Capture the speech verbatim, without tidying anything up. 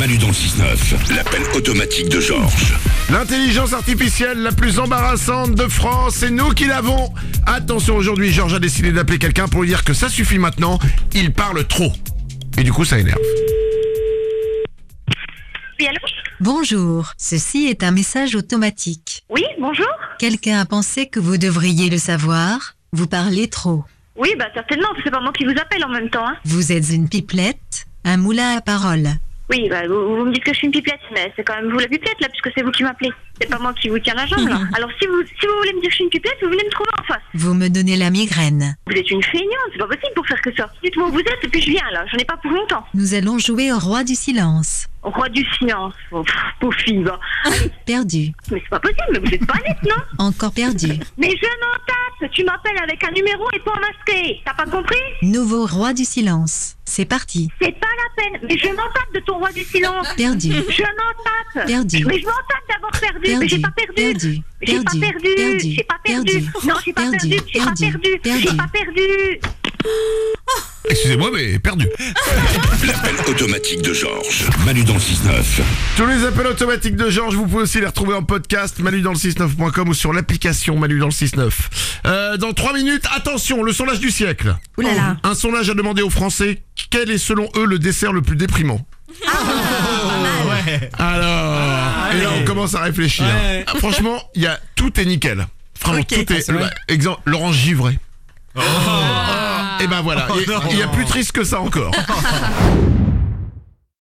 Manu dans le six neuf, l'appel automatique de Georges. L'intelligence artificielle la plus embarrassante de France, c'est nous qui l'avons. Attention, aujourd'hui, Georges a décidé d'appeler quelqu'un pour lui dire que ça suffit maintenant, il parle trop. Et du coup, ça énerve. Oui, allô ? Bonjour, ceci est un message automatique. Oui, bonjour ? Quelqu'un a pensé que vous devriez le savoir. Vous parlez trop. Oui, bah certainement, c'est pas moi qui vous appelle en même temps. Hein. Vous êtes une pipelette, un moulin à parole. Oui, bah vous, vous me dites que je suis une pipelette, mais c'est quand même vous la pipelette là, puisque c'est vous qui m'appelez. C'est pas moi qui vous tiens la jambe là. Alors si vous si vous voulez me dire que je suis une pipelette, vous venez me trouver en face. Vous me donnez la migraine. Vous êtes une feignante, c'est pas possible pour faire que ça. Dites-moi où vous êtes et puis je viens là, j'en ai pas pour longtemps. Nous allons jouer au roi du silence. Au roi du silence, oh, pauvre fille, va. Allez. Perdu. Mais c'est pas possible, mais vous êtes pas nette, non ? Encore perdu. Mais je m'en tape, tu m'appelles avec un numéro et pas masqué, t'as pas compris ? Nouveau roi du silence. C'est parti. C'est pas la peine, mais je m'en tape de ton roi du silence. Perdu. Je m'en tape. Perdu. Mais je m'en tape d'avoir perdu. Perdu. Mais j'ai pas perdu. Perdu. J'ai pas Perdu. perdu. Perdu. J'ai pas perdu. Perdu. Non, j'ai pas Perdu. perdu. J'ai pas Perdu. perdu. Perdu. J'ai pas perdu. Excusez-moi, mais perdu. L'appel automatique de Georges. Manu dans le six neuf. Tous les appels automatiques de Georges, vous pouvez aussi les retrouver en podcast, manu dans le six neuf point com ou sur l'application Manu dans le six neuf. Euh, dans trois minutes, attention, le sondage du siècle. Ouh là là. Un sondage a demandé aux Français quel est selon eux le dessert le plus déprimant. Alors, et là on commence à réfléchir. Ouais. Ah, franchement, il y a tout est nickel. Vraiment, Ok. tout est. c'est vrai. bah, exemple, l'orange givrée. Et ben voilà, Oh il non. n'y a plus triste que ça encore.